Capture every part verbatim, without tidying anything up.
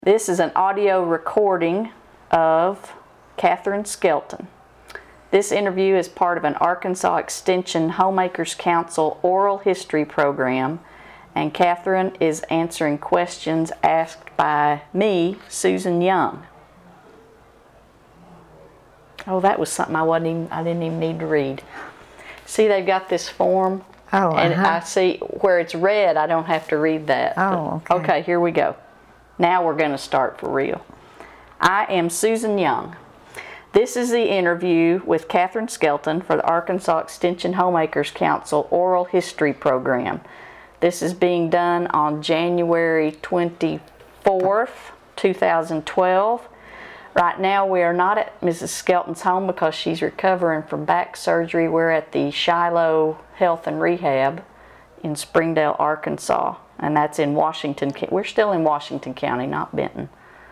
This is an audio recording of Catherine Skelton. This interview is part of an Arkansas Extension Homemakers Council oral history program, and Catherine is answering questions asked by me, Susan Young. Oh, that was something I wasn't even, I didn't even need to read. See, they've got this form, oh, and uh-huh. I see where it's red, I don't have to read that. Oh, But, okay. okay, here we go. Now we're going to start for real. I am Susan Young. This is the interview with Catherine Skelton for the Arkansas Extension Homemakers Council oral history program. This is being done on January twenty-fourth, two thousand twelve. Right now we are not at Missus Skelton's home because she's recovering from back surgery. We're at the Shiloh Health and Rehab in Springdale, Arkansas, and that's in Washington. We're still in Washington County, not Benton.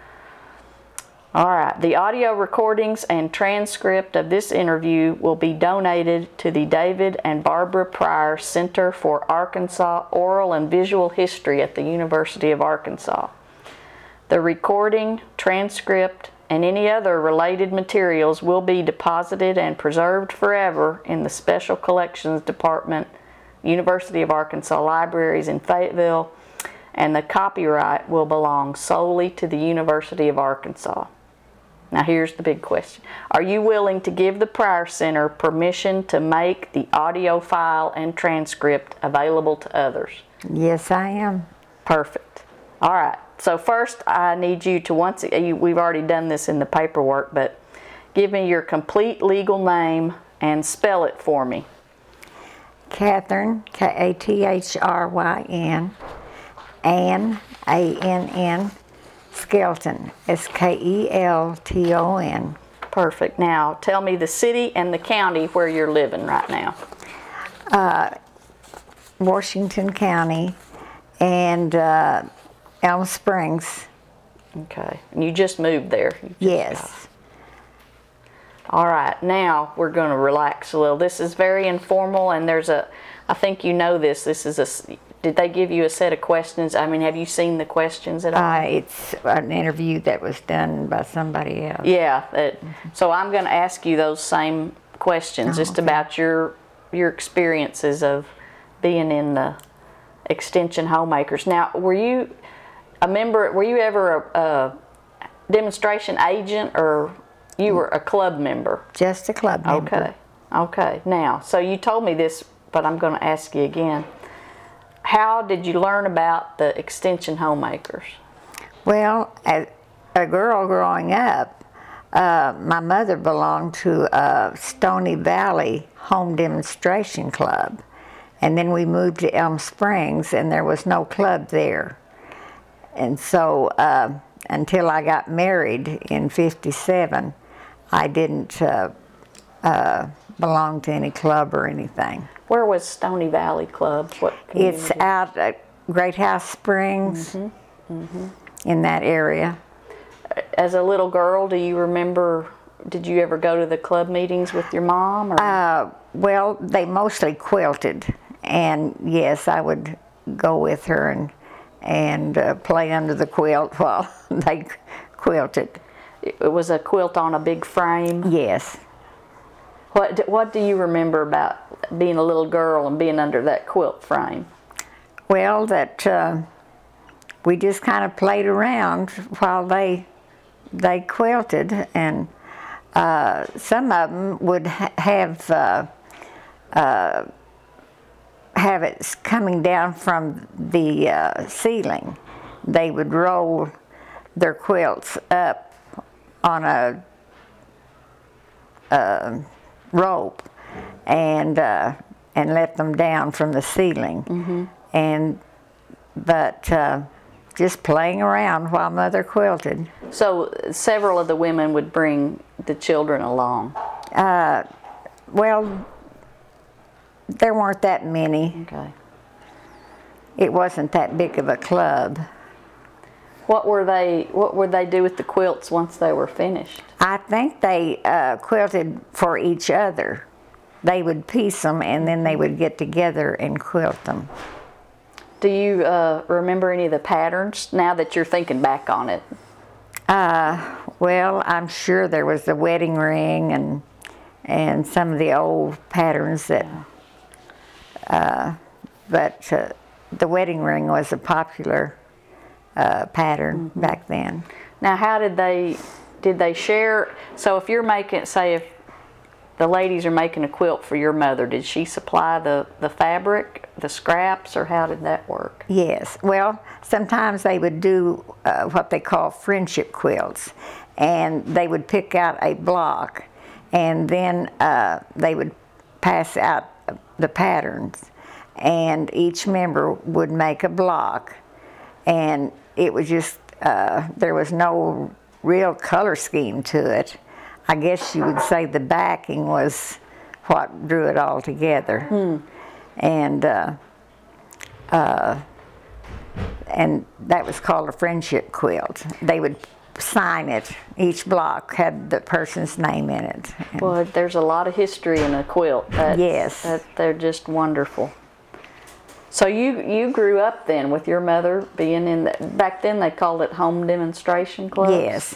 All right, the audio recordings and transcript of this interview will be donated to the David and Barbara Pryor Center for Arkansas Oral and Visual History at the University of Arkansas. The recording, transcript, and any other related materials will be deposited and preserved forever in the Special Collections Department, University of Arkansas Libraries in Fayetteville, and the copyright will belong solely to the University of Arkansas. Now here's the big question. Are you willing to give the Pryor Center permission to make the audio file and transcript available to others? Yes, I am. Perfect. All right. So first I need you to once, we've already done this in the paperwork, but give me your complete legal name and spell it for me. Catherine, K A T H R Y N, Ann, A N N, Skelton, S K E L T O N. Perfect. Now tell me the city and the county where you're living right now. Uh, Washington County and uh, Elm Springs. Okay. And you just moved there? You just Yes. got- All right, now we're going to relax a little. This is very informal, and there's a, I think you know this, this is a, did they give you a set of questions? I mean, have you seen the questions at all? Uh, it's an interview that was done by somebody else. Yeah, that, so I'm going to ask you those same questions, Oh, just okay. about your your experiences of being in the Extension Homemakers. Now, were you a member, were you ever a, a demonstration agent, or you were a club member? Just a club member. Okay, okay. Now, so you told me this, but I'm going to ask you again. How did you learn about the Extension Homemakers? Well, as a girl growing up, uh, my mother belonged to a Stony Valley Home Demonstration Club. And then we moved to Elm Springs, and there was no club there. And so uh, until I got married in fifty-seven, I didn't uh, uh, belong to any club or anything. Where was Stony Valley Club? What It's community? out at Great House Springs, Mm-hmm. Mm-hmm. in that area. As a little girl, do you remember, did you ever go to the club meetings with your mom? Or? Uh, well, they mostly quilted, and yes, I would go with her and and uh, play under the quilt while they quilted. It was a quilt on a big frame. Yes. What do, what do you remember about being a little girl and being under that quilt frame? Well, that uh, we just kind of played around while they they quilted, and uh, some of them would ha- have uh, uh, have it coming down from the uh, ceiling. They would roll their quilts up on a, a rope and uh, and let them down from the ceiling. Mm-hmm. And but uh, just playing around while Mother quilted. So several of the women would bring the children along. Uh, well, there weren't that many. Okay. It wasn't that big of a club. What were they? What would they do with the quilts once they were finished? I think they uh, quilted for each other. They would piece them, and then they would get together and quilt them. Do you uh, remember any of the patterns now that you're thinking back on it? Uh, well, I'm sure there was the wedding ring and and some of the old patterns that, uh, but uh, the wedding ring was a popular uh, pattern mm-hmm. back then. Now, how did they, did they share, so if you're making, say if the ladies are making a quilt for your mother, did she supply the, the fabric, the scraps, or how did that work? Yes, well, sometimes they would do uh, what they call friendship quilts, and they would pick out a block, and then uh, they would pass out the patterns, and each member would make a block, and it was just, uh, there was no real color scheme to it. I guess you would say the backing was what drew it all together. Hmm. And uh, uh, and that was called a friendship quilt. They would sign it. Each block had the person's name in it. Well, there's a lot of history in a quilt. That's, yes. That, they're just wonderful. So you you grew up then with your mother being in the, back then they called it home demonstration clubs? Yes.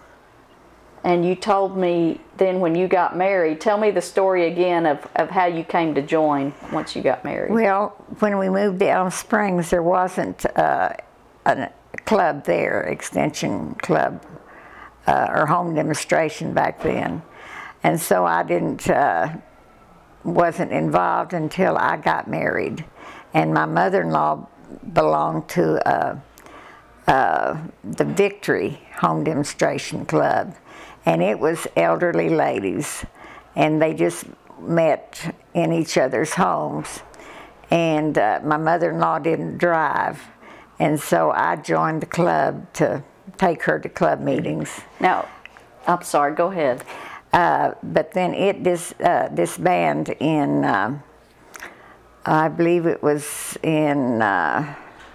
And you told me then when you got married, tell me the story again of, of how you came to join once you got married. Well, when we moved to Elm Springs, there wasn't uh, a club there, extension club, uh, or home demonstration back then. And so I didn't, uh, wasn't involved until I got married. And my mother-in-law belonged to uh, uh, the Victory Home Demonstration Club. And it was elderly ladies, and they just met in each other's homes. And uh, my mother-in-law didn't drive, and so I joined the club to take her to club meetings. Now, I'm sorry, go ahead. Uh, but then it dis, uh, disbanded in, uh, I believe it was in uh,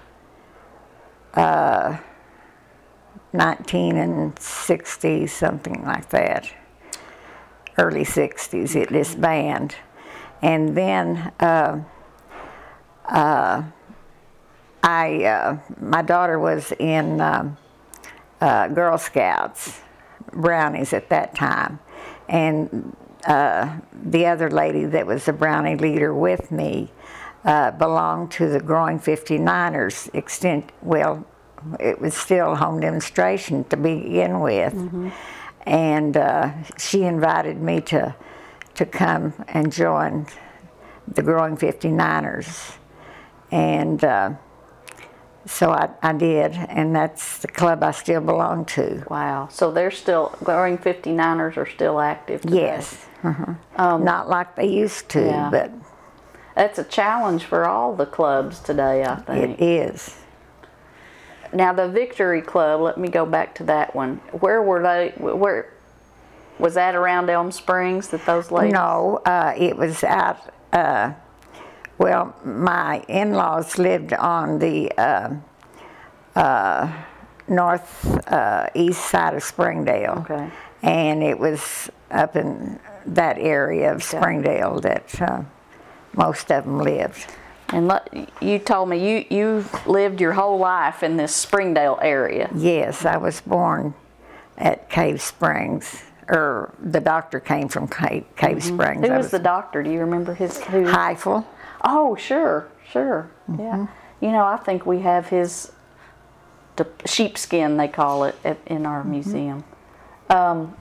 uh, nineteen sixty, something like that. Early sixties, it disbanded. And then uh, uh, I, uh, my daughter was in uh, uh, Girl Scouts, Brownies at that time. And uh, the other lady that was the Brownie leader with me uh, belonged to the Growing fifty-niners extent, well, it was still home demonstration to begin with. Mm-hmm. And uh, she invited me to to come and join the Growing fifty-niners. And uh, so I, I did, and that's the club I still belong to. Wow, so they're still, Growing fifty-niners are still active today? Yes, uh-huh. um, not like they used to, yeah. But that's a challenge for all the clubs today, I think. It is. Now the Victory Club, let me go back to that one. Where were they, where, was that around Elm Springs that those ladies? No, uh, it was out, uh, well, my in-laws lived on the uh, uh, north uh, east side of Springdale. Okay. And it was up in that area of Springdale that uh, most of them lived. And you told me you, you've lived your whole life in this Springdale area. Yes, I was born at Cave Springs, or the doctor came from Cave, Cave mm-hmm. Springs. Who was, was the doctor? Do you remember his? Who? Heifel. Oh, sure, sure, mm-hmm. yeah. You know, I think we have his the sheepskin, they call it, at, in our mm-hmm. museum. Um,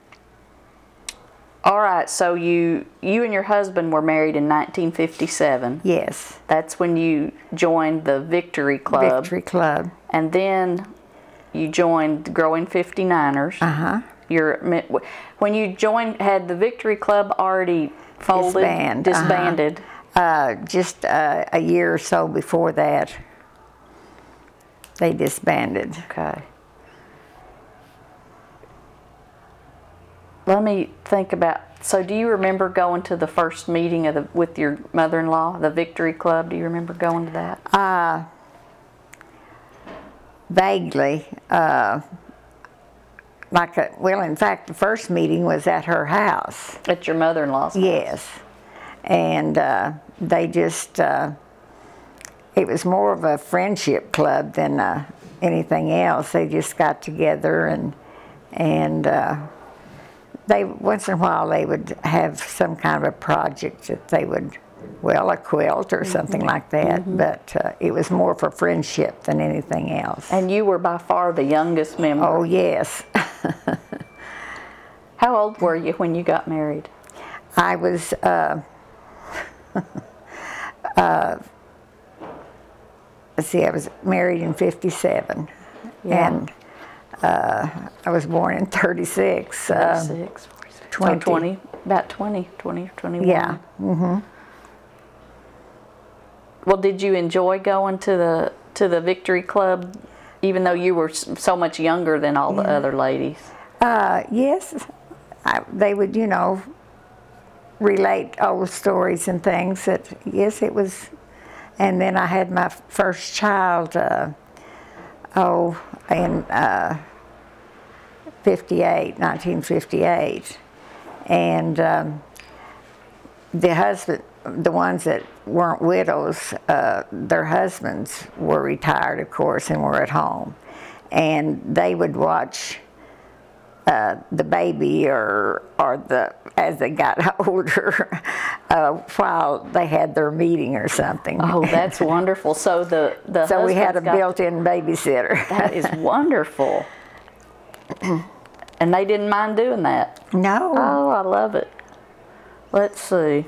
All right, so you you and your husband were married in nineteen fifty-seven. Yes. That's when you joined the Victory Club. Victory Club. And then you joined the Growing fifty-niners. Uh-huh. You're, when you joined, had the Victory Club already folded? Disband, Disbanded? Uh-huh. Uh, just uh, a year or so before that, they disbanded. Okay. Let me think about, so do you remember going to the first meeting of the, with your mother-in-law, the Victory Club? Do you remember going to that? Uh, vaguely. Uh, like, a, well, in fact, the first meeting was at her house. At your mother-in-law's house? Yes. And uh, they just, uh, it was more of a friendship club than uh, anything else. They just got together and and uh, they once in a while they would have some kind of a project that they would, well, a quilt or something mm-hmm. like that. Mm-hmm. But uh, it was more for friendship than anything else. And you were by far the youngest member. Oh yes. How old were you when you got married? I was. Uh, uh, let's see, I was married in fifty-seven, yeah. and uh, I was born in thirty-six. thirty-six, uh, forty-six. twenty. So twenty, about twenty, twenty, twenty-one. Yeah. Mm-hmm. Well, did you enjoy going to the to the Victory Club, even though you were so much younger than all yeah. the other ladies? Uh, yes, I, they would, you know, relate old stories and things. That yes, it was. And then I had my first child, uh, oh, in uh, fifty-eight, nineteen fifty-eight. And um, the husband, the ones that weren't widows, uh, their husbands were retired, of course, and were at home. And they would watch uh, the baby or, or the, as they got older, uh, while they had their meeting or something. Oh, that's wonderful. So the, the So we had a got, built-in babysitter. That is wonderful. And they didn't mind doing that? No. Oh, I love it. Let's see.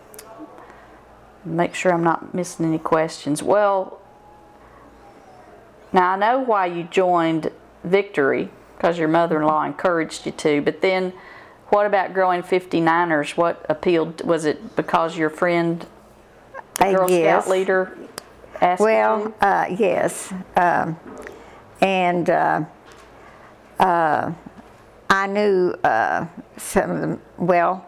Make sure I'm not missing any questions. Well, now I know why you joined Victory, because your mother-in-law encouraged you to, but then what about growing fifty-niners? What appealed? Was it because your friend, the Uh, Girl yes. Scout leader, asked you Well, to? uh, yes. Um, and uh, uh, I knew uh, some of them, well,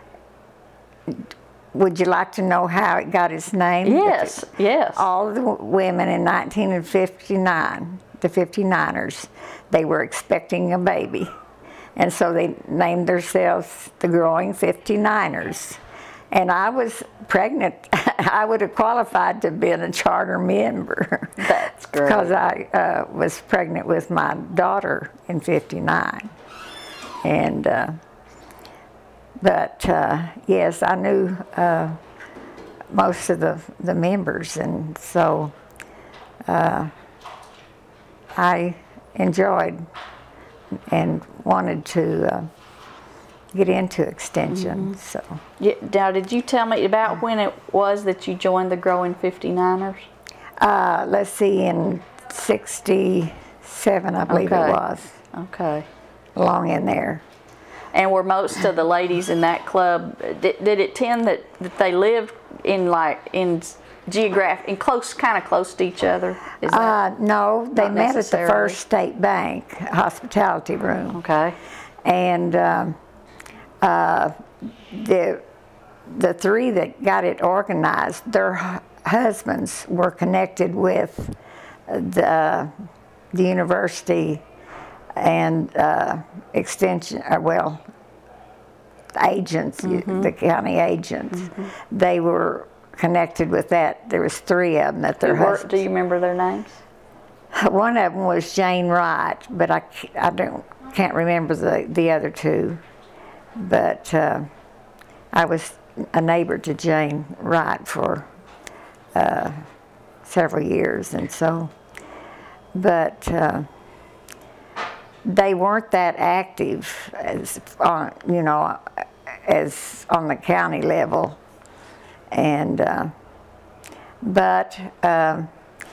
would you like to know how it got its name? Yes, yes. All of the women in nineteen fifty-nine, the fifty-niners, they were expecting a baby. And so they named themselves the Growing fifty-niners. And I was pregnant. I would have qualified to have been a charter member. That's great. Because I uh, was pregnant with my daughter in fifty-nine. And, uh, but uh, yes, I knew uh, most of the, the members. And so uh, I enjoyed and wanted to uh, get into extension. Mm-hmm. So, Yeah, now, did you tell me about when it was that you joined the Growing fifty-niners? uh, let's see, in sixty-seven, I believe Okay. it was, Okay. along in there. And were most of the ladies in that club, did, did it tend that, that they lived in like, in geographic, in close, kind of close to each other? Is that Uh, no, they not met at the necessarily? First State Bank hospitality room. Okay. And um, uh, the, the three that got it organized, their hu- husbands were connected with the, the university and uh, extension, uh, well, agents, mm-hmm. the county agents. Mm-hmm. They were connected with that. There was three of them that their Do, you- husbands. do you remember their names? One of them was Jane Wright, but I, c- I don't, can't remember the, the other two. But uh, I was a neighbor to Jane Wright for uh, several years, and so, but uh, they weren't that active as on, you know, as on the county level. And uh, but uh,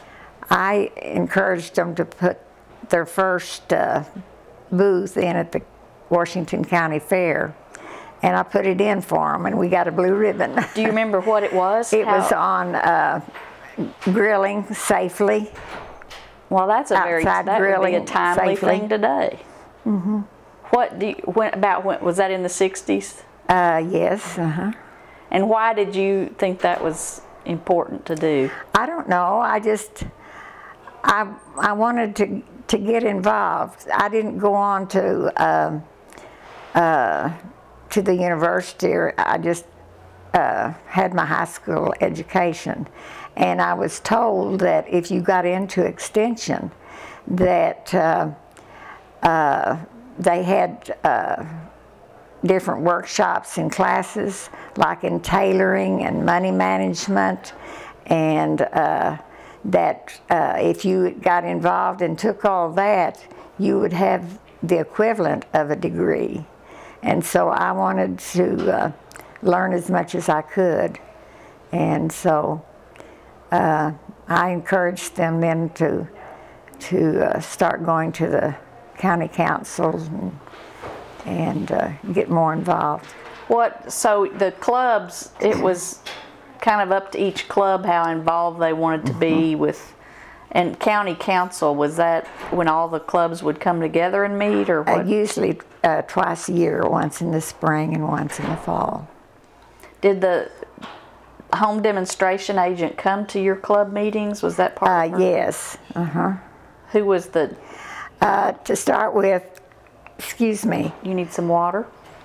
I encouraged them to put their first uh, booth in at the Washington County Fair, and I put it in for them, and we got a blue ribbon. Do you remember what it was? It How- was on uh, grilling safely. Well, that's a very, outside that would be a grilling timely safely. thing today. Mm-hmm. What do you, when, about when, was that in the sixties? Uh, yes, uh-huh. And why did you think that was important to do? I don't know. I just, I, I wanted to to get involved. I didn't go on to um, uh, to the university. Or I just uh, had my high school education, And I was told that if you got into extension, that uh, uh, they had uh, different workshops and classes, like in tailoring and money management, and uh, that uh, if you got involved and took all that, you would have the equivalent of a degree. And so I wanted to uh, learn as much as I could. And so uh, I encouraged them then to, to uh, start going to the county councils and, and uh, get more involved. What, so the clubs, it was kind of up to each club how involved they wanted to be with, and county council, was that when all the clubs would come together and meet, or what? Uh, usually uh, twice a year, once in the spring and once in the fall. Did the home demonstration agent come to your club meetings? Was that part Uh, of her? yes, uh-huh. Who was the, Uh, to start with, excuse me, you need some water?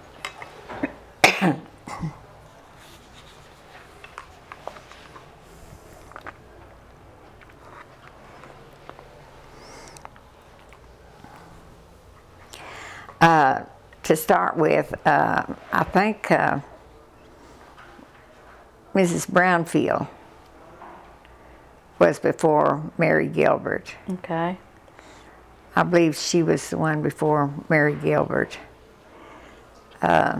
uh, to start with, uh, I think uh, Missus Brownfield was before Mary Gilbert. Okay. I believe she was the one before Mary Gilbert. Uh,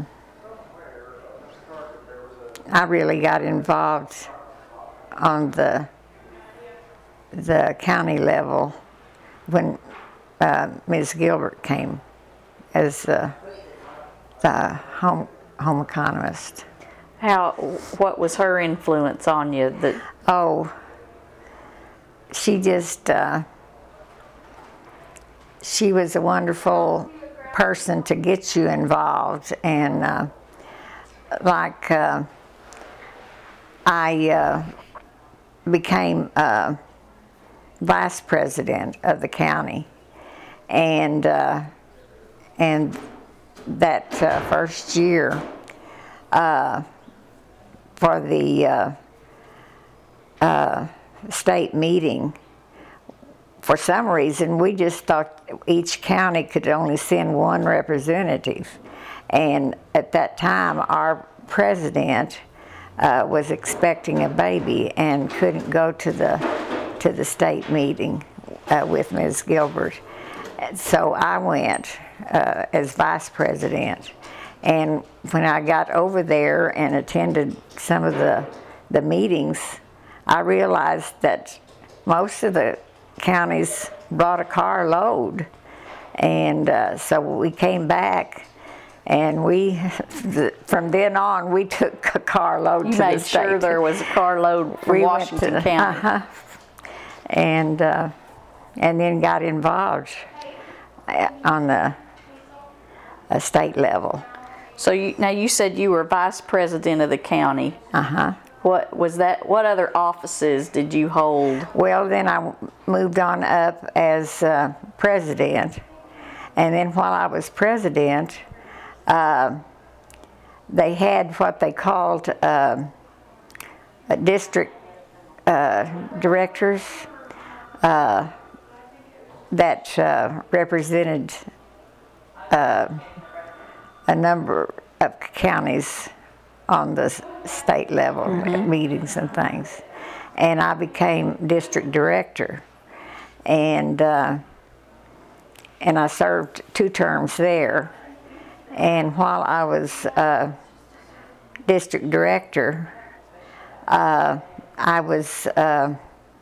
I really got involved on the the county level when uh, Miz Gilbert came as uh, the home home economist. How, what was her influence on you? That Oh, she just, uh, she was a wonderful person to get you involved. And uh, like uh, I uh, became uh, vice president of the county. And, uh, and that uh, first year, uh, for the uh, uh, state meeting, for some reason we just thought each county could only send one representative. And at that time our president uh, was expecting a baby and couldn't go to the to the state meeting uh, with Miz Gilbert. So I went uh, as vice president. And when I got over there and attended some of the, the meetings, I realized that most of the counties brought a car load. And uh, so we came back, and we, from then on, we took a car load you to the made state. sure there was a carload from We Washington went to the, County. Uh-huh. And, uh, and then got involved on the uh, state level. So you, now you said you were vice president of the county. Uh-huh. What was that? What other offices did you hold? Well, then I moved on up as uh, president. And then while I was president, uh, they had what they called uh, district uh, directors uh, that uh, represented uh, a number of counties on the state level, mm-hmm. meetings and things. And I became district director. And, uh, and I served two terms there. And while I was uh, district director, uh, I was uh,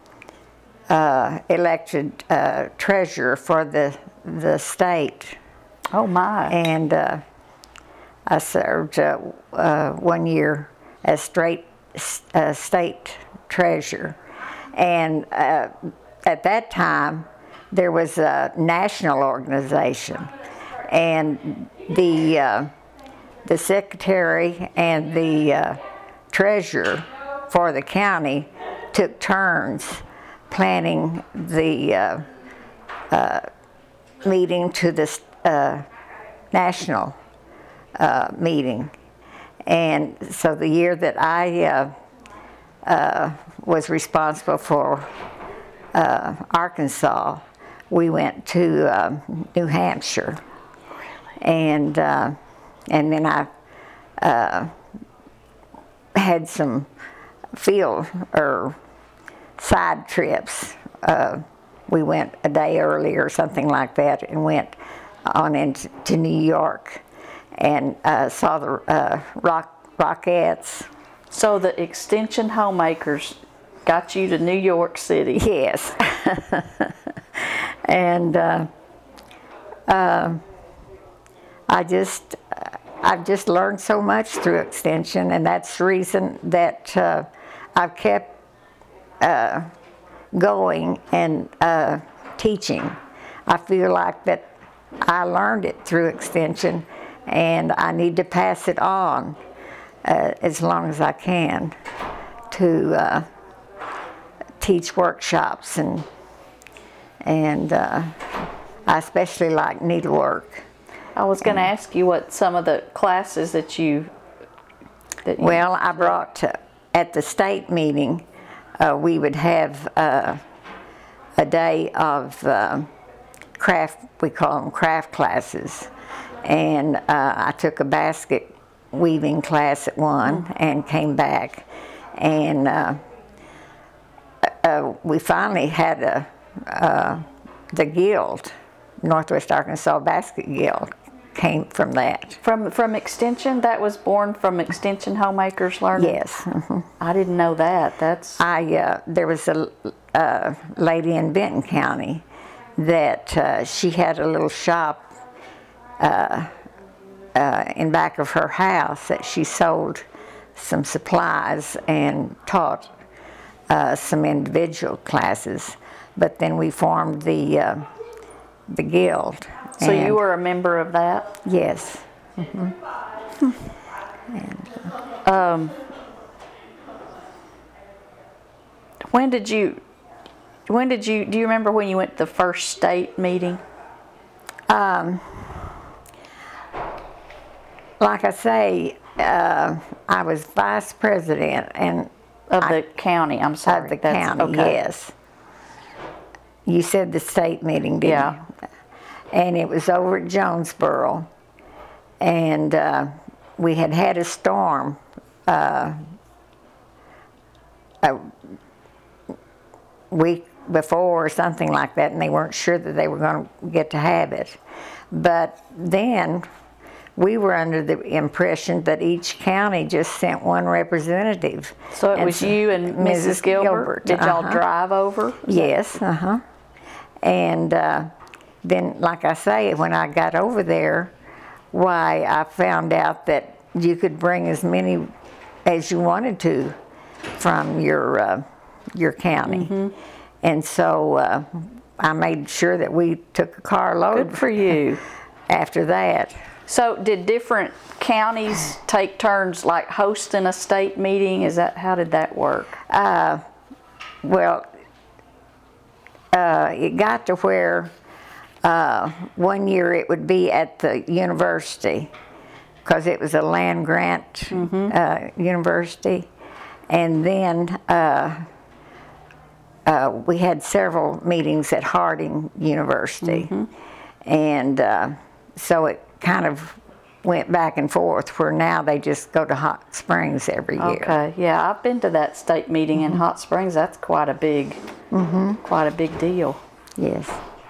uh, elected uh, treasurer for the, the state. Oh my. And uh, I served uh, uh, one year as straight, uh, state treasurer. And uh, at that time, there was a national organization. And the, uh, the secretary and the uh, treasurer for the county took turns planning the uh, uh, meeting to the uh, national uh, meeting. And so the year that I uh, uh, was responsible for uh, Arkansas, we went to uh, New Hampshire. And uh, and then I uh, had some field or side trips. Uh, we went a day early or something like that, and went on into to New York and uh, saw the uh, rock Rockettes. So the Extension Homemakers got you to New York City. Yes. And uh, uh, I just, I've just learned so much through Extension, and that's the reason that uh, I've kept uh, going and uh, teaching. I feel like that I learned it through Extension, and I need to pass it on uh, as long as I can to uh, teach workshops, and and uh, I especially like needlework. I was going to ask you what some of the classes that you. That you Well, I brought to, at the state meeting, uh, we would have uh, a day of uh, craft. We call them craft classes, and uh, I took a basket weaving class at one, mm-hmm. and came back, and uh, uh, we finally had a uh, the guild, Northwest Arkansas Basket Guild, came from that. From from Extension, that was born from Extension Homemakers Learning? Yes. Mm-hmm. I didn't know that. That's. I uh, there was a, a lady in Benton County that uh, she had a little shop uh, uh, in back of her house that she sold some supplies and taught uh, some individual classes. But then we formed the uh, the guild. So you were a member of that? Yes. Mm-hmm. and, uh, um, when did you? When did you? Do you remember when you went to the first state meeting? Um, like I say, uh, I was vice president and of I, the county. I'm sorry. Of the That's, county. okay. Yes. You said the state meeting, didn't yeah. you? And it was over at Jonesboro, and uh, we had had a storm uh, a week before or something like that, and they weren't sure that they were going to get to have it. But then we were under the impression that each county just sent one representative. So it and was you and Missus Gilbert? Gilbert. Did y'all uh-huh. drive over? Yes, uh-huh. And uh, then, like I say, when I got over there, why, I found out that you could bring as many as you wanted to from your uh, your county. Mm-hmm. And so uh, I made sure that we took a carload. Good for you. After that. So did different counties take turns like hosting a state meeting? Is that, how did that work? Uh, well, uh, it got to where uh, one year it would be at the university, because it was a land grant mm-hmm. uh, university. And then uh, uh, we had several meetings at Harding University. Mm-hmm. And uh, so it kind of went back and forth, where now they just go to Hot Springs every year. Okay, yeah, I've been to that state meeting mm-hmm. in Hot Springs. That's quite a big, mm-hmm. quite a big deal. Yes.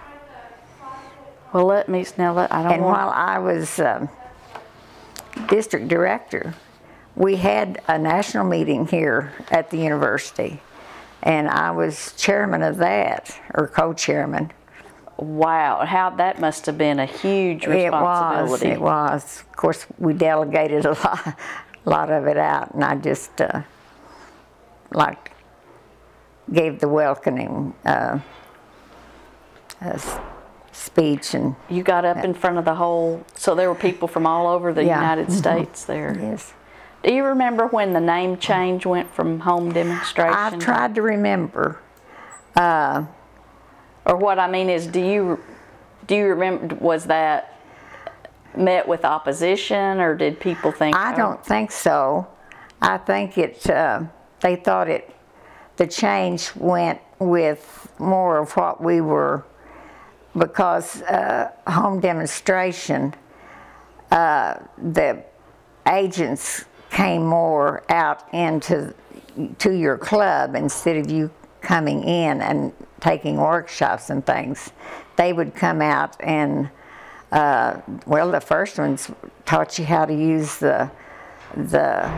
Well, let me now. Let I don't. And want... while I was um, district director, we had a national meeting here at the university, and I was chairman of that, or co-chairman. Wow, how that must have been a huge responsibility. It was, it was. Of course, we delegated a lot, a lot of it out, and I just, uh, like, gave the welcoming uh, uh, speech. And you got up uh, in front of the whole, so there were people from all over the yeah. United States there. Yes. Do you remember when the name change went from home demonstration? I've tried to remember. Uh, Or what I mean is, do you do you remember, was that met with opposition, or did people think? I don't oh. think so. I think it uh, they thought it, the change went with more of what we were, because uh, home demonstration, uh, the agents came more out into to your club instead of you coming in and taking workshops and things. They would come out and, uh, well, the first ones taught you how to use the the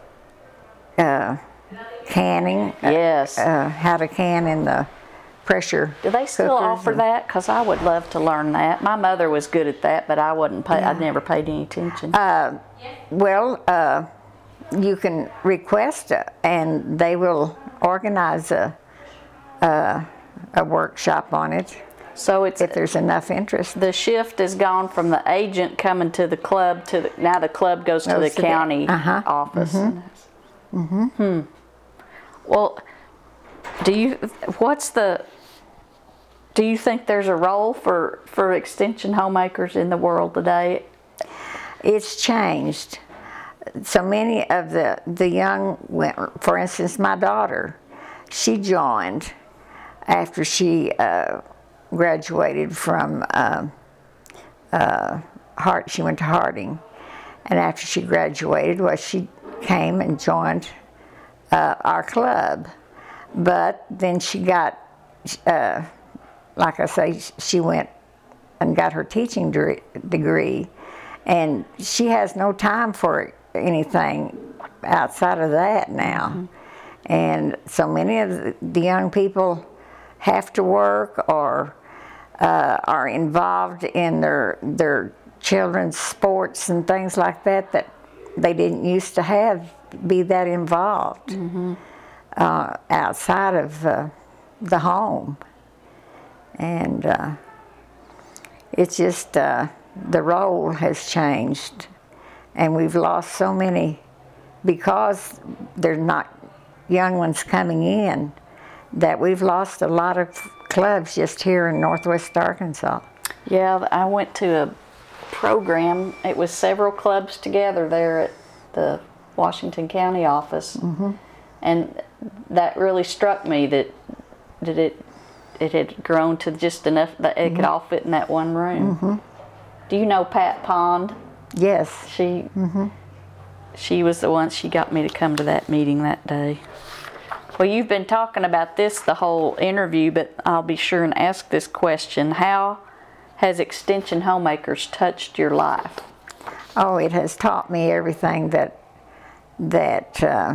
uh, canning. Yes. Uh, how to can in the pressure. Do they still cookers offer and- that? Because I would love to learn that. My mother was good at that, but I wouldn't pay. I never paid any attention. Well, uh, you can request it, and they will organize a, a a workshop on it so it's if there's enough interest. the shift has gone from the agent coming to the club to the, now the club goes to Goes the to the- county uh-huh. office. Mm-hmm. Hmm. Well, do you? What's the? Do you think there's a role for for extension homemakers in the world today? It's changed. So many of the the young, went- for instance, my daughter, she joined after she uh, graduated from uh, uh, Hart. She went to Harding, and after she graduated, well, she came and joined uh, our club. But then she got, uh, like I say, she went and got her teaching de- degree, and she has no time for anything outside of that now. Mm-hmm. And so many of the, the young people have to work or uh, are involved in their their children's sports and things like that that they didn't used to have be that involved. Mm-hmm. Uh, outside of uh, the home. And uh, it's just, uh, the role has changed. And we've lost so many, because there's not young ones coming in, that we've lost a lot of clubs just here in Northwest Arkansas. Yeah, I went to a program. It was several clubs together there at the Washington County office. Mm-hmm. And that really struck me that that it it had grown to just enough that it mm-hmm. could all fit in that one room. Mm-hmm. Do you know Pat Pond? Yes. She mm-hmm. she was the one. She got me to come to that meeting that day. Well, you've been talking about this the whole interview, but I'll be sure and ask this question: how has Extension Homemakers touched your life? Oh, it has taught me everything that that. Uh,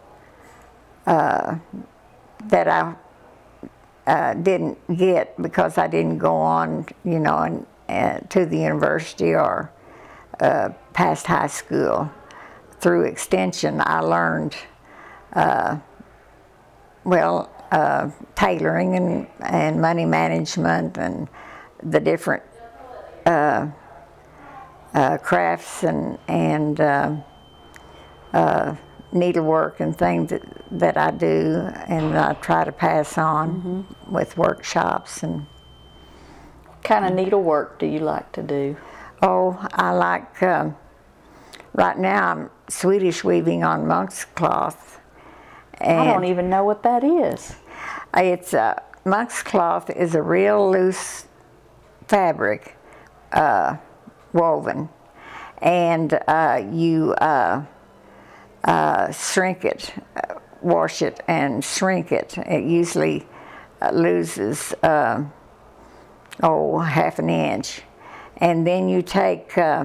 Uh, that I uh, didn't get because I didn't go on, you know, and, uh, to the university or uh, past high school. Through Extension, I learned, uh, well, uh, tailoring and, and money management and the different uh, uh, crafts and, and uh, uh, needlework and things that, that I do, and I try to pass on mm-hmm. with workshops. And what kind of needlework do you like to do? Oh, I like, um, right now I'm Swedish weaving on monk's cloth. And I don't even know what that is. It's uh, monk's cloth is a real loose fabric, uh, woven, and uh, you uh, Uh, shrink it, uh, wash it and shrink it. It usually uh, loses, uh, oh, half an inch. And then you take uh,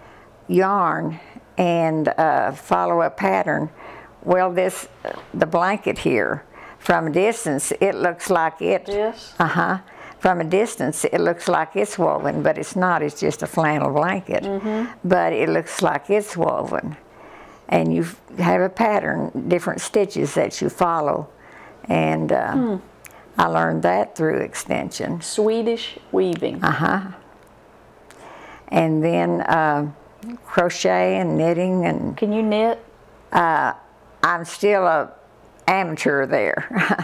yarn and uh, follow a pattern. Well, this, the blanket here, from a distance, it looks like it. Yes? Uh-huh. From a distance, it looks like it's woven, but it's not. It's just a flannel blanket. Mm-hmm. But it looks like it's woven. And you have a pattern, different stitches that you follow. And uh, hmm. I learned that through Extension. Swedish weaving. Uh-huh. And then uh, crochet and knitting. And can you knit? Uh, I'm still a amateur there.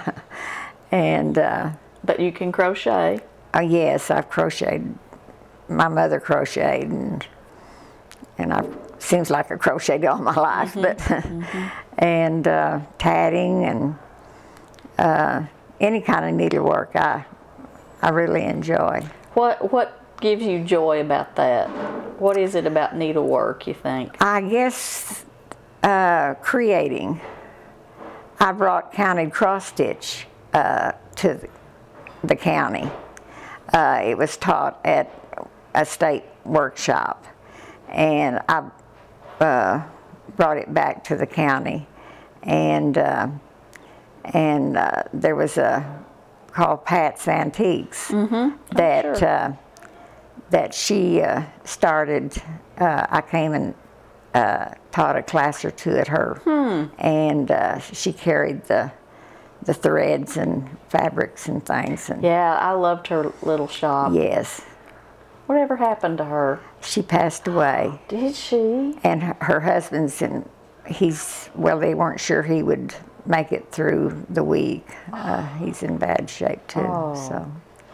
and uh, But you can crochet? Uh, yes, I've crocheted. My mother crocheted, and, and I've seems like I crocheted all my life, mm-hmm, but mm-hmm. and uh, tatting and uh, any kind of needlework I, I really enjoy. What what gives you joy about that? What is it about needlework, you think? I guess uh, creating. I brought counted cross stitch uh, to the, the county. Uh, it was taught at a state workshop, and I uh, brought it back to the county, and uh, and uh, there was a called Pat's Antiques Mm-hmm. that sure. uh, that she uh, started. Uh, I came and uh, taught a class or two at her, Hmm. and uh, she carried the the threads and fabrics and things. And Yeah, I loved her little shop. yes, Whatever happened to her? she passed away, Did she? and her, her husband's in. He's well. They weren't sure he would make it through the week. Uh, he's in bad shape too. Oh. So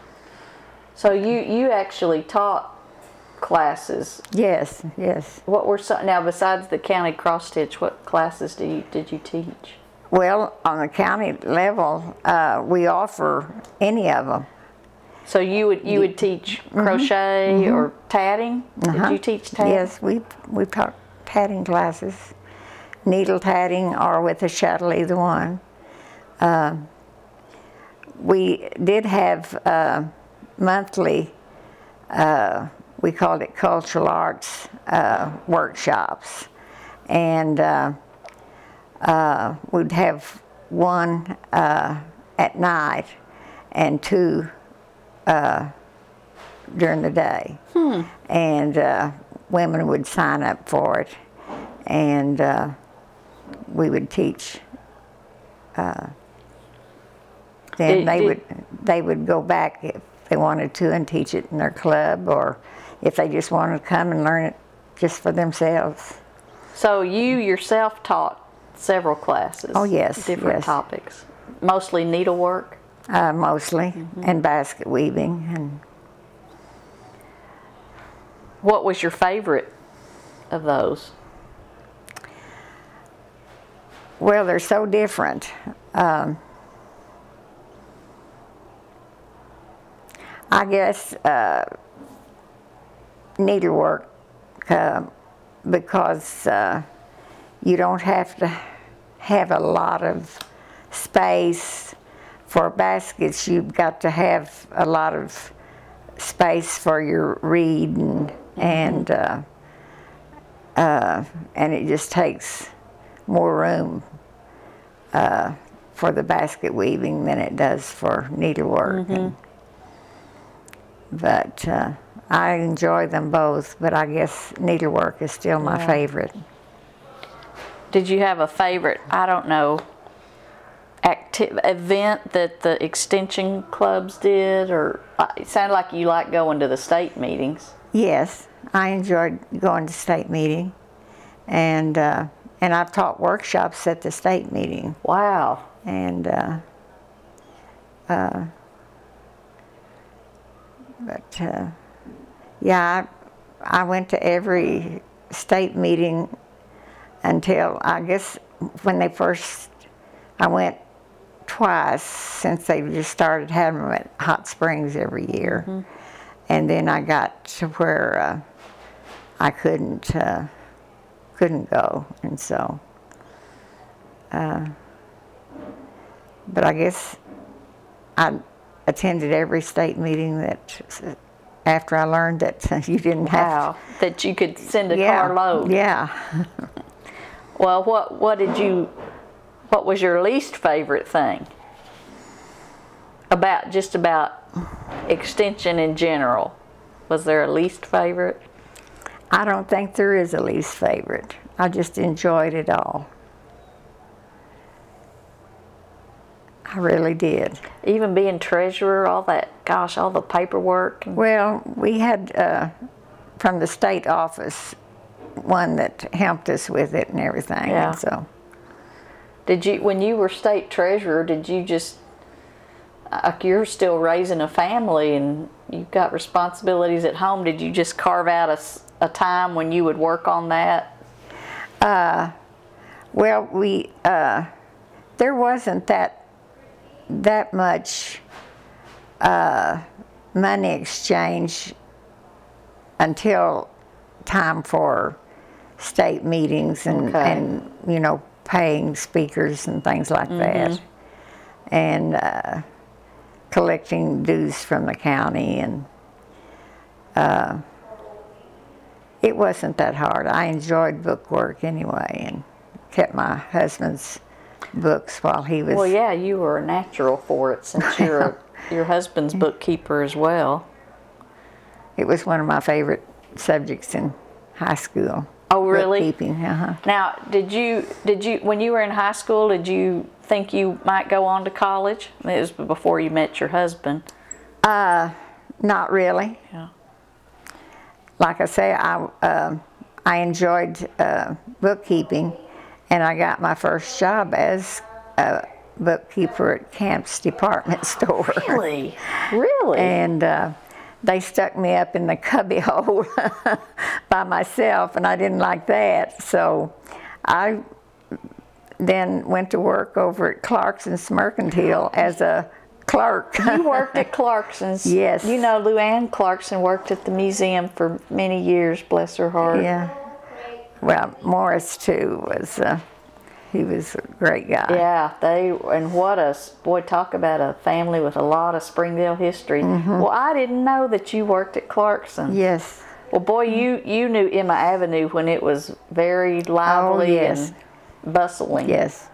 So you you actually taught classes. yes, yes. What were some, now besides the county cross stitch? What classes do you, did you teach? Well, on the county level, uh, we offer any of them. So you would you would teach crochet or tatting? Uh-huh. Did you teach tatting? Yes, we we taught tatting classes, needle tatting or with a shuttle, either one. Uh, we did have uh, monthly, uh, we called it cultural arts uh, workshops, and uh, uh, we'd have one uh, at night and two uh, during the day. Hmm. And uh, women would sign up for it, and uh, we would teach. Uh, then Did- they did- would they would go back if they wanted to and teach it in their club, or if they just wanted to come and learn it just for themselves. So you yourself taught several classes. Oh, yes, Different yes. topics. Mostly needlework. Uh, mostly, Mm-hmm. and basket weaving. And What was your favorite of those? well, they're so different. Um, I guess uh, needlework, uh, because uh, you don't have to have a lot of space for baskets. You've got to have a lot of space for your reed, and and uh, uh, and it just takes more room uh, for the basket weaving than it does for needlework. And, but uh, I enjoy them both, but I guess needlework is still my Yeah. favorite. Did you have a favorite, I don't know, acti- event that the extension clubs did? Or uh, it sounded like you liked going to the state meetings. Yes, I enjoyed going to state meeting, and uh, and I've taught workshops at the state meeting, Wow. and uh, uh, but uh, yeah, I, I went to every state meeting until I guess when they first, I went twice since they just started having them at Hot Springs every year. Mm-hmm. And then I got to where uh, I couldn't uh, couldn't go, and so. Uh, but I guess I attended every state meeting that after I learned that you didn't have. Wow. That you could send a Yeah, carload. yeah. Well, what what did you, what was your least favorite thing about, just about extension in general? Was there a least favorite? I don't think there is a least favorite. I just enjoyed it all. I really did. Even being treasurer, all that, gosh, all the paperwork. And, Well, we had uh, from the state office one that helped us with it and everything. Yeah. And so did you, when you were state treasurer, did you just, like you're still raising a family and you've got responsibilities at home, did you just carve out a, s- a time when you would work on that? Well, we uh, there wasn't that that much uh, money exchange until time for state meetings and, Okay. and you know, paying speakers and things like that, and uh, collecting dues from the county, and uh, it wasn't that hard. I enjoyed book work anyway, and kept my husband's books while he was. Well, yeah, you were a natural for it since you're a, your husband's bookkeeper as well. It was one of my favorite subjects in high school. Oh, really? Bookkeeping, uh-huh. Now, did you did you when you were in high school, did you think you might go on to college? It was before you met your husband. Uh, not really. Yeah. Like I say, I uh, I enjoyed uh, bookkeeping, and I got my first job as a bookkeeper at Camp's department store. Really? Really? And uh, they stuck me up in the cubby hole by myself, and I didn't like that. So I then went to work over at Clarkson's Mercantile as a clerk. You worked at Clarkson's. Yes. You know, Luann Clarkson worked at the museum for many years, bless her heart. Yeah. Well, Morris too was, uh, he was a great guy. Yeah, they, and what a, boy, talk about a family with a lot of Springdale history. Well, I didn't know that you worked at Clarkson. Yes. Well, boy, you, you knew Emma Avenue when it was very lively Oh, yes. and bustling. Yes.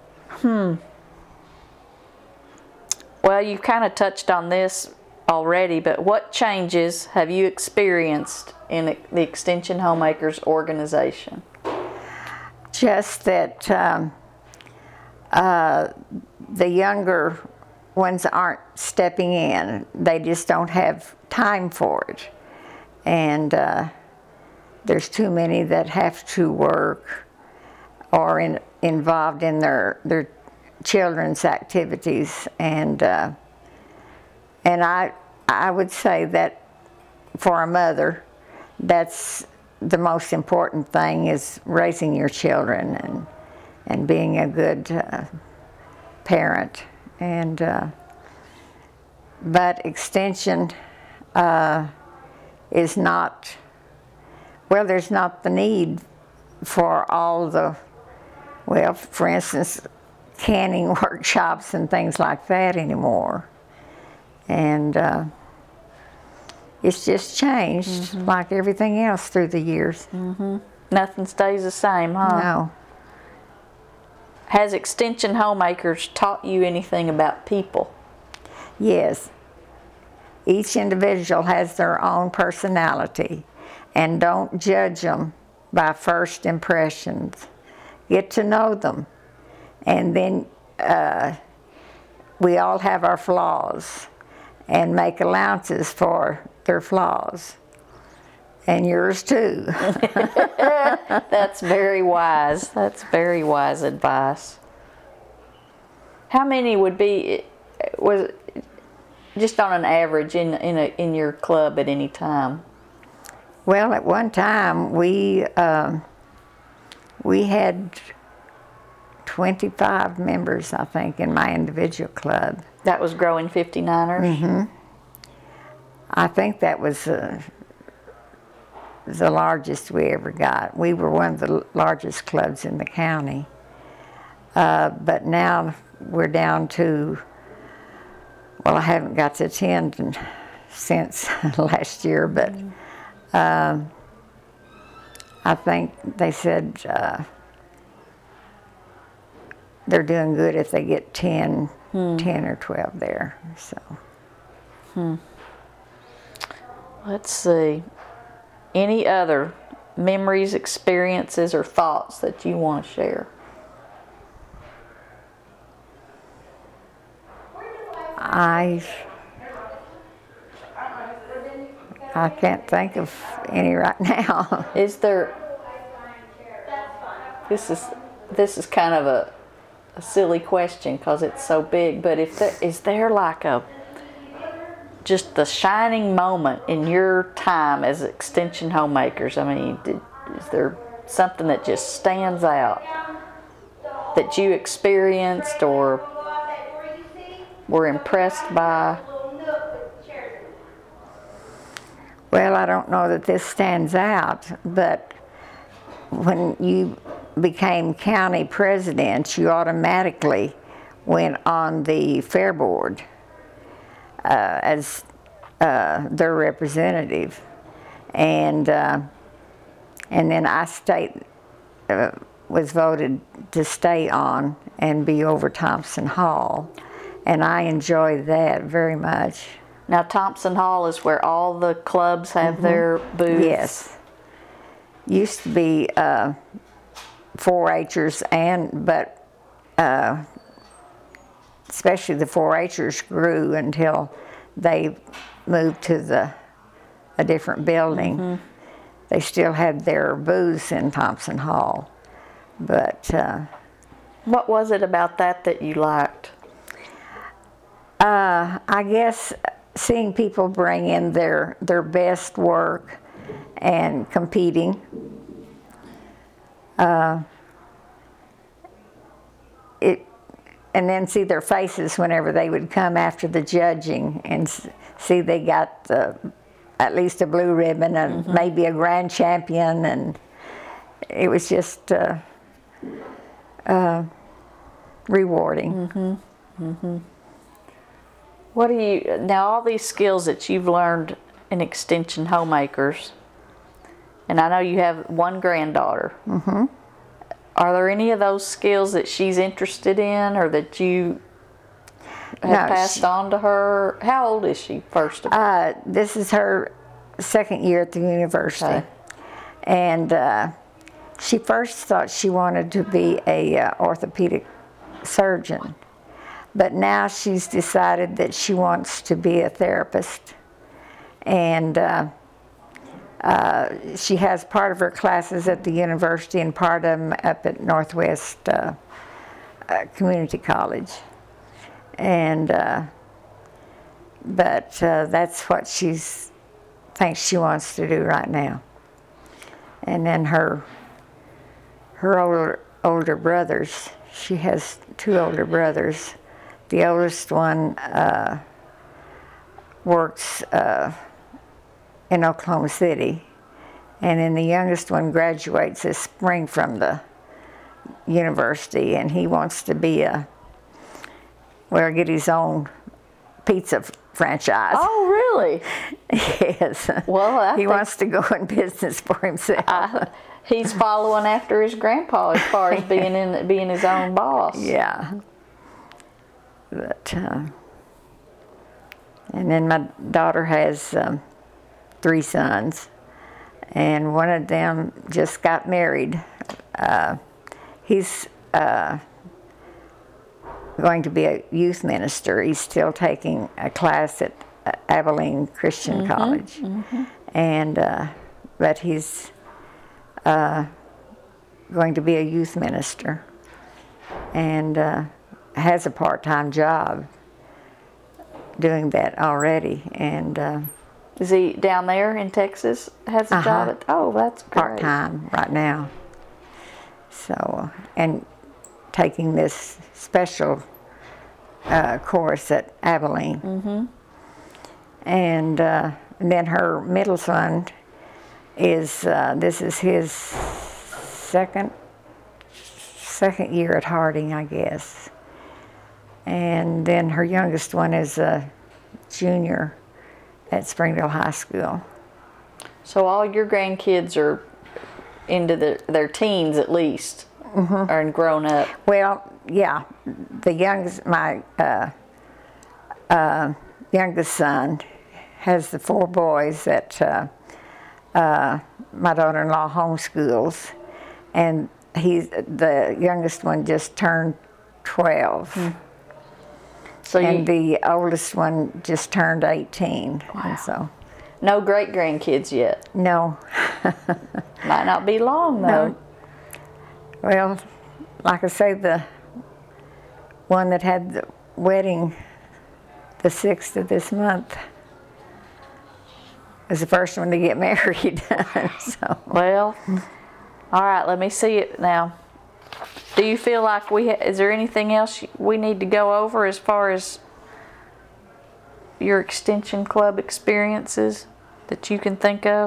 Well, you've kind of touched on this already, but what changes have you experienced in the Extension Homemakers organization? Just that um, uh, the younger ones aren't stepping in. They just don't have time for it. And uh, there's too many that have to work or in, involved in their, their children's activities. And, uh, and I, I would say that for a mother, that's the most important thing, is raising your children and and being a good uh, parent. And uh, but Extension uh, is not, well, there's not the need for all the, well, for instance, canning workshops and things like that anymore. And uh, it's just changed, mm-hmm. like everything else through the years. Mm-hmm. Nothing stays the same, huh? No. Has Extension Homemakers taught you anything about people? Yes. Each individual has their own personality, and don't judge them by first impressions. Get to know them, and then uh, we all have our flaws, and make allowances for their flaws, and yours too. That's very wise. That's very wise advice. How many would be, was just on an average in in a, in your club at any time? Well, at one time we um, we had twenty-five members, I think, in my individual club. That was Growing fifty-niners? Mm-hmm. I think that was uh, the largest we ever got. We were one of the largest clubs in the county. Uh, but now we're down to, well, I haven't got to attend in, since last year, but um, I think they said uh, they're doing good if they get ten, hmm. ten or twelve there. So. Hmm. Let's see. Any other memories, experiences, or thoughts that you want to share? I I can't think of any right now. Is there? This is this is kind of a, a silly question because it's so big. But if there, is there like a just the shining moment in your time as Extension Homemakers? I mean, did, is there something that just stands out? that you experienced or were impressed by? Well, I don't know that this stands out, but when you became county president, you automatically went on the fair board uh, as uh, their representative. And uh, and then I stayed, uh, was voted to stay on and be over Thompson Hall. And I enjoyed that very much. Now, Thompson Hall is where all the clubs have mm-hmm. their booths. Yes. Used to be uh, four H'ers, and but uh, especially the four H'ers grew until they moved to the a different building. Mm-hmm. They still had their booths in Thompson Hall, but uh, what was it about that that you liked? Uh, I guess seeing people bring in their their best work and competing. Uh, it, and then see their faces whenever they would come after the judging and see they got the, at least a blue ribbon and mm-hmm. maybe a grand champion, and it was just uh, uh, rewarding. Mm-hmm. Mm-hmm. What do you, now all these skills that you've learned in Extension Homemakers, and I know you have one granddaughter. Mm-hmm. Are there any of those skills that she's interested in or that you have no, passed she, on to her? How old is she, first of all? Uh, this is her second year at the university. Okay. And uh, she first thought she wanted to be a uh, orthopedic surgeon. But now she's decided that she wants to be a therapist. And uh, uh, she has part of her classes at the university and part of them up at Northwest uh, uh, Community College. And, uh, but uh, that's what she's thinks she wants to do right now. And then her, her older, older brothers, she has two older brothers. The oldest one uh, works uh, in Oklahoma City, and then the youngest one graduates this spring from the university, and he wants to be a, well, get his own pizza franchise. Oh, really? Yes. Well, I he think wants to go in business for himself. I, he's following after his grandpa as far as being in being his own boss. Yeah. But, uh, and then my daughter has um, three sons, and one of them just got married. Uh, he's uh, going to be a youth minister. He's still taking a class at uh, Abilene Christian mm-hmm, College, mm-hmm. and uh, but he's uh, going to be a youth minister, and uh, has a part-time job doing that already. And uh, is he down there in Texas? Has a uh-huh. job at, oh, that's great. Part-time right now. So, and taking this special uh, course at Abilene. Mm-hmm. And, uh, and then her middle son is, uh, this is his second, second year at Harding, I guess. And then her youngest one is a junior at Springdale High School. So all your grandkids are into the, their teens at least, mm-hmm. or grown up? Well, yeah. The youngest, my uh, uh, youngest son has the four boys that uh, uh, my daughter-in-law homeschools, and he's the youngest one just turned twelve. Mm. So and you, the oldest one just turned eighteen. Wow. And so, no great grandkids yet. No. Might not be long though. No. Well, like I say, the one that had the wedding the sixth of this month was the first one to get married. So. Well, all right. Let me see it now. Do you feel like we, ha- is there anything else we need to go over as far as your extension club experiences that you can think of?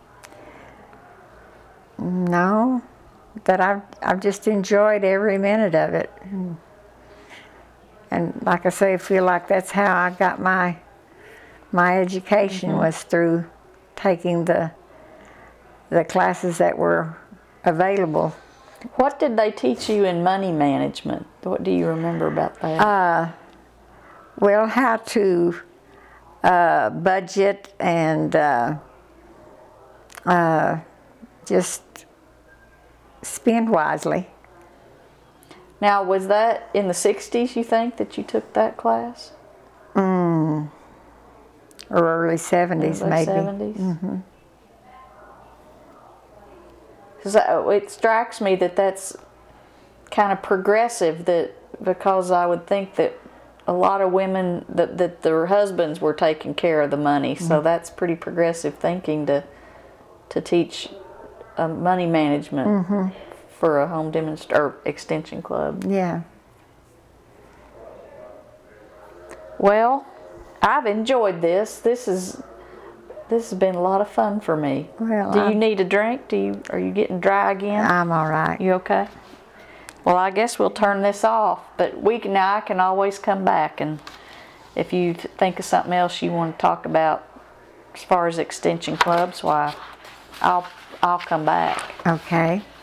No, that I've, I've just enjoyed every minute of it. And, and like I say, I feel like that's how I got my, my education Mm-hmm. was through taking the, the classes that were available. What did they teach you in money management? What do you remember about that? Uh, well, how to uh, budget and uh, uh, just spend wisely. Now, was that in the sixties, you think, that you took that class? Mm, or early seventies, Early maybe. seventies? Mm-hmm. So it strikes me that that's kind of progressive, that because I would think that a lot of women, that, that their husbands were taking care of the money, so Mm-hmm. that's pretty progressive thinking to to teach uh, money management Mm-hmm. for a home demonst- or extension club. Yeah. Well, I've enjoyed this. This is this has been a lot of fun for me. Well, Do you I'm- need a drink? Do you are you getting dry again? I'm all right. You okay? Well, I guess we'll turn this off, but we can now I can always come back, and if you th- think of something else you want to talk about as far as extension clubs, why I'll I'll come back. Okay.